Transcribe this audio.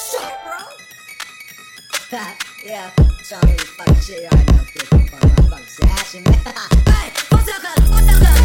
shit, bro. Yeah, trying to fucking shit right now. Fuck, fucking hashing, man. Hey, what's up,